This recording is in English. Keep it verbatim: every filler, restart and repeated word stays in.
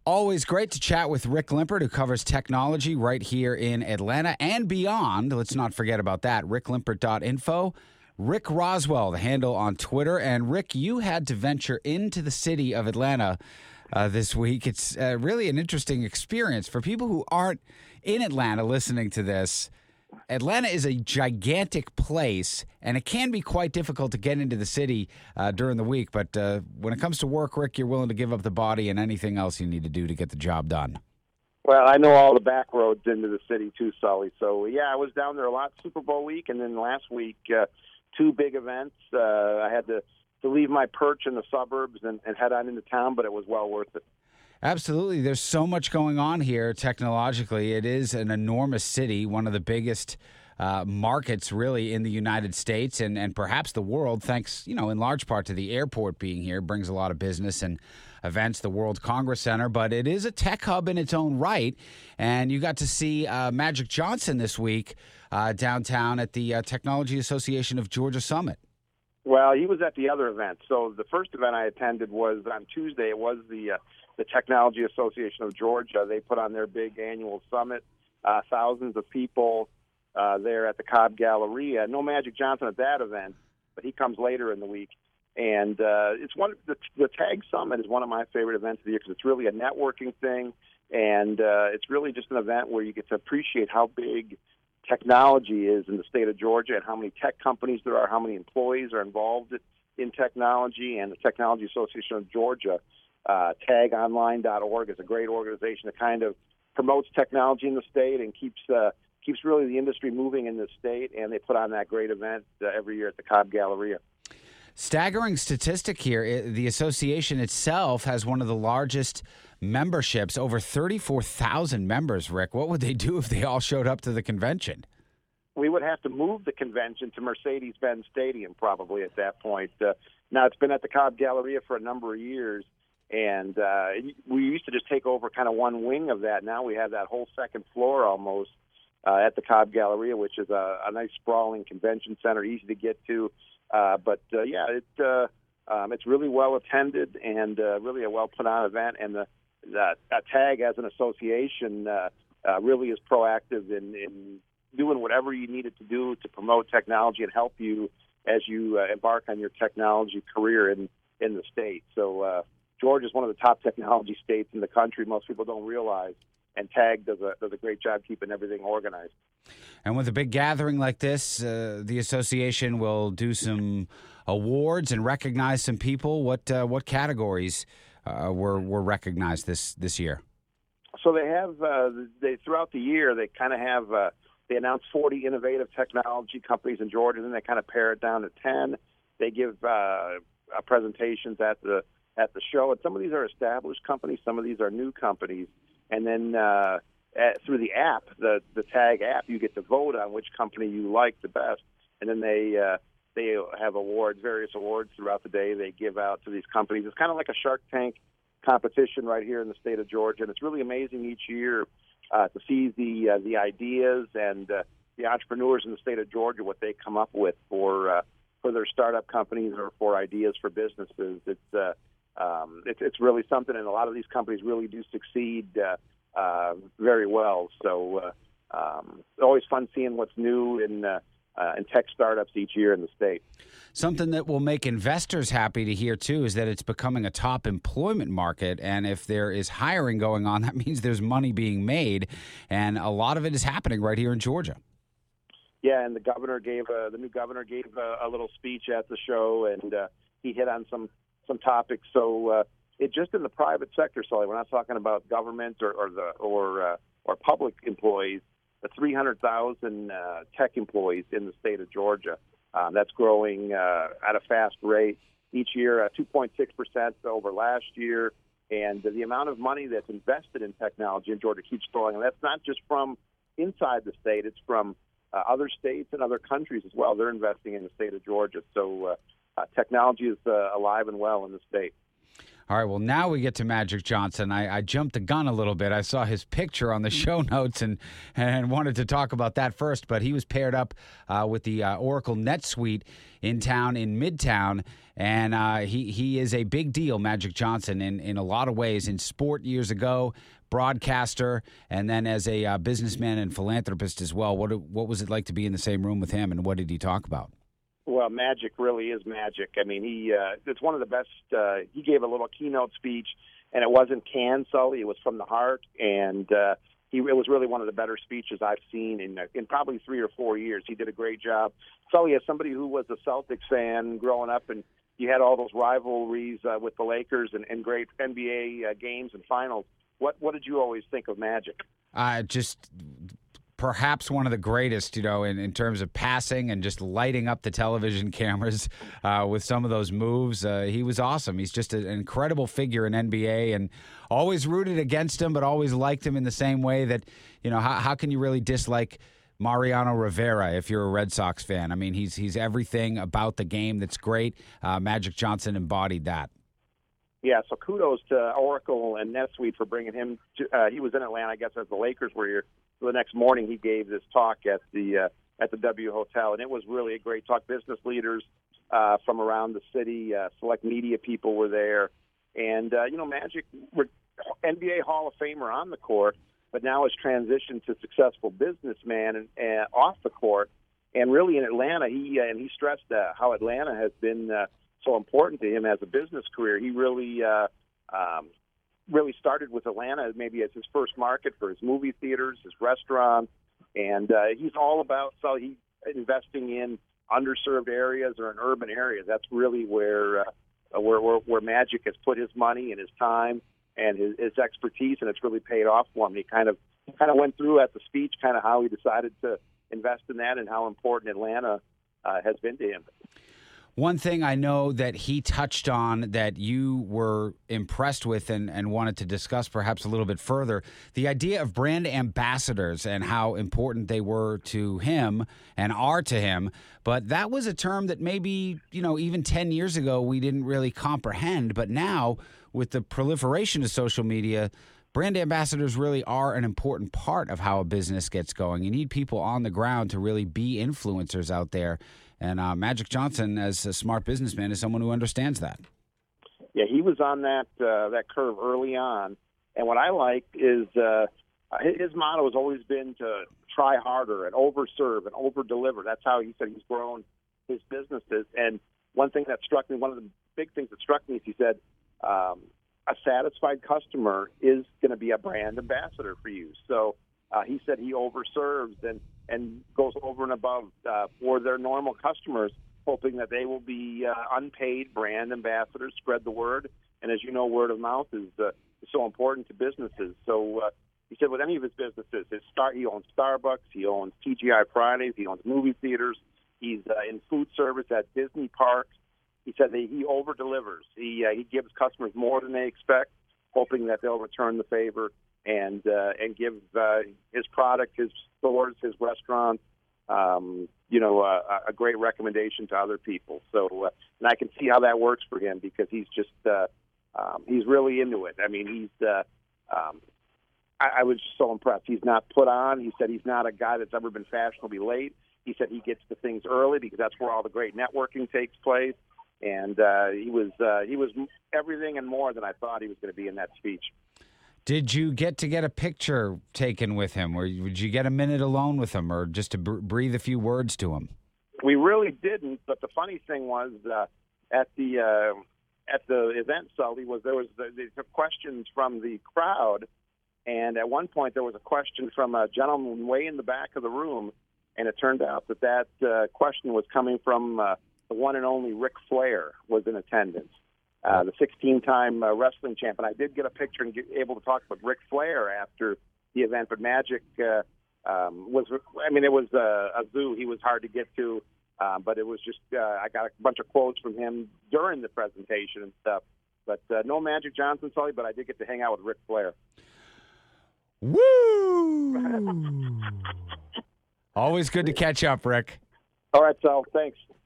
Always great to chat with Rick Limpert, who covers technology right here in Atlanta and beyond. Let's not forget about that. rick limpert dot info. Rick Roswell, the handle on Twitter. And Rick, you had to venture into the city of Atlanta uh, this week. It's uh, really an interesting experience. For people who aren't in Atlanta listening to this, Atlanta is a gigantic place, and it can be quite difficult to get into the city uh, during the week. But uh, when it comes to work, Rick, you're willing to give up the body and anything else you need to do to get the job done. Well, I know all the back roads into the city too, Sully. So, yeah, I was down there a lot Super Bowl week, and then last week, uh, two big events. Uh, I had to, to leave my perch in the suburbs and, and head on into town, but it was well worth it. Absolutely. There's so much going on here technologically. It is an enormous city, one of the biggest uh, markets really in the United States and, and perhaps the world, thanks, you know, in large part to the airport being here. It brings a lot of business and events, the World Congress Center, but it is a tech hub in its own right. And you got to see uh, Magic Johnson this week uh, downtown at the uh, Technology Association of Georgia Summit. Well, he was at the other event. So the first event I attended was on Tuesday. It was the uh, the Technology Association of Georgia. They put on their big annual summit. Uh, thousands of people uh, there at the Cobb Galleria. No Magic Johnson at that event, but he comes later in the week. And uh, it's one the, the Tag Summit is one of my favorite events of the year because it's really a networking thing, and uh, it's really just an event where you get to appreciate how big technology is in the state of Georgia and how many tech companies there are, how many employees are involved in technology. And the Technology Association of Georgia, uh, tag online dot org, is a great organization that kind of promotes technology in the state and keeps uh, keeps really the industry moving in the state. And they put on that great event uh, every year at the Cobb Galleria. Staggering statistic here. The association itself has one of the largest memberships, over thirty-four thousand members, Rick. What would they do if they all showed up to the convention? We would have to move the convention to Mercedes-Benz Stadium probably at that point. Uh, now, it's been at the Cobb Galleria for a number of years, and uh, we used to just take over kind of one wing of that. Now we have that whole second floor almost uh, at the Cobb Galleria, which is a, a nice sprawling convention center, easy to get to. Uh, but, uh, yeah, it, uh, um, it's really well attended and uh, really a well-put-on event. And the, the uh, TAG as an association uh, uh, really is proactive in, in doing whatever you need it to do to promote technology and help you as you uh, embark on your technology career in, in the state. So uh, Georgia is one of the top technology states in the country. Most people don't realize. And TAG does a does a great job keeping everything organized. And with a big gathering like this, uh, the association will do some awards and recognize some people. What uh, what categories uh, were were recognized this this year? So they have uh, they throughout the year they kind of have uh, they announce forty innovative technology companies in Georgia, and then they kind of pare it down to ten. They give uh, uh, presentations at the at the show, and some of these are established companies, some of these are new companies. And then uh, at, through the app, the the TAG app, you get to vote on which company you like the best. And then they uh, they have awards, various awards throughout the day they give out to these companies. It's kind of like a Shark Tank competition right here in the state of Georgia. And it's really amazing each year uh, to see the uh, the ideas and uh, the entrepreneurs in the state of Georgia, what they come up with for uh, for their startup companies or for ideas for businesses. It's uh, Um, it's, it's really something, and a lot of these companies really do succeed uh, uh, very well. So uh, um, it's always fun seeing what's new in, uh, uh, in tech startups each year in the state. Something that will make investors happy to hear, too, is that it's becoming a top employment market. And if there is hiring going on, that means there's money being made. And a lot of it is happening right here in Georgia. Yeah, and the governor gave a, the new governor gave a, a little speech at the show, and uh, he hit on some some topics. So uh, it just in the private sector, Sully, we're not talking about government or, or the or uh, or public employees. The three hundred thousand uh, tech employees in the state of Georgia, um, that's growing uh, at a fast rate each year, uh, two point six percent over last year. And the amount of money that's invested in technology in Georgia keeps growing. And that's not just from inside the state; it's from uh, other states and other countries as well. They're investing in the state of Georgia. So. Uh, Uh, technology is uh, alive and well in the state. All right, well, now we get to Magic Johnson. I, I jumped the gun a little bit. I saw his picture on the show notes and, and wanted to talk about that first, but he was paired up uh, with the uh, Oracle NetSuite in town, in Midtown, and uh, he, he is a big deal, Magic Johnson, in, in a lot of ways. In sport years ago, broadcaster, and then as a uh, businessman and philanthropist as well. What, what was it like to be in the same room with him, and what did he talk about? Well, magic really is magic. I mean, he uh, it's one of the best. Uh, he gave a little keynote speech, and it wasn't canned, Sully. It was from the heart, and uh, he it was really one of the better speeches I've seen in in probably three or four years. He did a great job. Sully, as somebody who was a Celtics fan growing up, and you had all those rivalries uh, with the Lakers and, and great N B A uh, games and finals. What what did you always think of Magic? Uh, just. Perhaps one of the greatest, you know, in, in terms of passing and just lighting up the television cameras uh, with some of those moves. Uh, he was awesome. He's just an incredible figure in N B A, and always rooted against him, but always liked him in the same way that, you know, how, how can you really dislike Mariano Rivera if you're a Red Sox fan? I mean, he's he's everything about the game that's great. Uh, Magic Johnson embodied that. Yeah, so kudos to Oracle and NetSuite for bringing him. To, uh, he was in Atlanta, I guess, as the Lakers were here. So the next morning, he gave this talk at the uh, at the W Hotel, and it was really a great talk. Business leaders uh, from around the city, uh, select media people were there, and uh, you know, Magic, N B A Hall of Famer on the court, but now has transitioned to successful businessman and uh, off the court. And really, in Atlanta, he uh, and he stressed uh, how Atlanta has been uh, so important to him as a business career. He really. Uh, um, really started with Atlanta maybe as his first market for his movie theaters, his restaurants, and uh, he's all about so he's investing in underserved areas or in urban areas. That's really where, uh, where, where where Magic has put his money and his time and his, his expertise, and it's really paid off for him. He kind of kind of went through at the speech kind of how he decided to invest in that and how important Atlanta uh, has been to him. One thing I know that he touched on that you were impressed with and, and wanted to discuss perhaps a little bit further, the idea of brand ambassadors and how important they were to him and are to him. But that was a term that maybe, you know, even ten years ago we didn't really comprehend. But now with the proliferation of social media, brand ambassadors really are an important part of how a business gets going. You need people on the ground to really be influencers out there. And uh, Magic Johnson, as a smart businessman, is someone who understands that. Yeah, he was on that uh, that curve early on. And what I like is uh, his motto has always been to try harder and overserve and overdeliver. That's how he said he's grown his businesses. And one thing that struck me, one of the big things that struck me is he said, um, a satisfied customer is going to be a brand ambassador for you. So uh, he said he overserves and and goes over and above uh, for their normal customers, hoping that they will be uh, unpaid brand ambassadors, spread the word. And as you know, word of mouth is, uh, is so important to businesses. So uh, he said with any of his businesses, his star, he owns Starbucks, he owns T G I Fridays, he owns movie theaters, he's uh, in food service at Disney parks. He said that he over-delivers. He, uh, he gives customers more than they expect, hoping that they'll return the favor and uh, and give uh, his product, his stores, his restaurants, um, you know, uh, a great recommendation to other people. So, uh, and I can see how that works for him because he's just uh, um, he's really into it. I mean, he's uh, um, I, I was just so impressed. He's not put on. He said he's not a guy that's ever been fashionably late. He said he gets to things early because that's where all the great networking takes place. And uh, he was uh, he was everything and more than I thought he was going to be in that speech. Did you get to get a picture taken with him, or would you get a minute alone with him, or just to br- breathe a few words to him? We really didn't, but the funny thing was uh, at the uh, at the event, Sully, was there was the, the questions from the crowd, and at one point there was a question from a gentleman way in the back of the room, and it turned out that that uh, question was coming from uh, the one and only Ric Flair was in attendance. Uh, the sixteen-time uh, wrestling champ, and I did get a picture and get able to talk with Ric Flair after the event. But Magic uh, um, was, I mean, it was uh, a zoo. He was hard to get to, uh, but it was just, uh, I got a bunch of quotes from him during the presentation and stuff. But uh, no Magic Johnson, Sully, but I did get to hang out with Ric Flair. Woo! Always good to catch up, Rick. All right, Sal. Thanks.